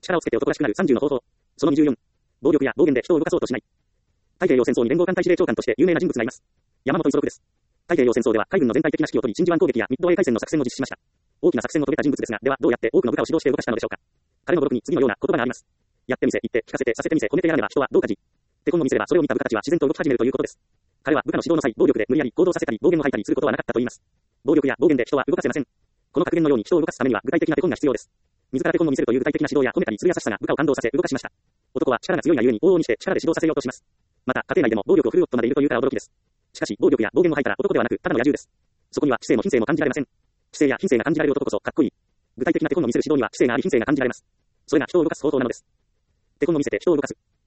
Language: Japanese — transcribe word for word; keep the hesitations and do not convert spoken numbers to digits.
力をつけて男らしくなるさんじゅうの方法。そのにじゅうよん。暴力や暴言で人を動かそうとしない。太平洋戦争に連合艦隊司令長官として有名な人物がいます。山本五十六です。太平洋戦争では海軍の全体的な指揮を取り、真珠湾攻撃やミッドウェー海戦の作戦を実施しました。大きな作戦を遂げた人物ですが、ではどうやって多くの部下を指導して動かしたのでしょうか。彼の語録に次のような言葉があります。やってみせ、言って、聞かせて、させてみせ、褒めてやらねば人はどうかじ。手本を見せればそれを見た部下たちは自然と動き始めるということです。彼は部下の指導の際、暴力で無理やり行動させたり、暴言を吐いたりすることはなかったと言います。暴力や暴言で人は動かせません。この格言のように人を動かすためには具体的な手本が必要です。自ら手本を見せるという具体的な指導や褒めたりする優しさが部下を感動させ動かしました。男は力が強いがゆえに往々にして力で指導させようとします。また、家庭内でも暴力を振るう夫までいるというから驚きです。しかし、暴力や暴言を吐いたら男ではなく、ただの野獣です。そこには知性も品性も感じられません。知性や品性が感じられる男こそかっこいい。具体的な手本を見せる指導には知性があり品性が感じられます。それが人を動かす方法なのです。手本を見せて人を動かす。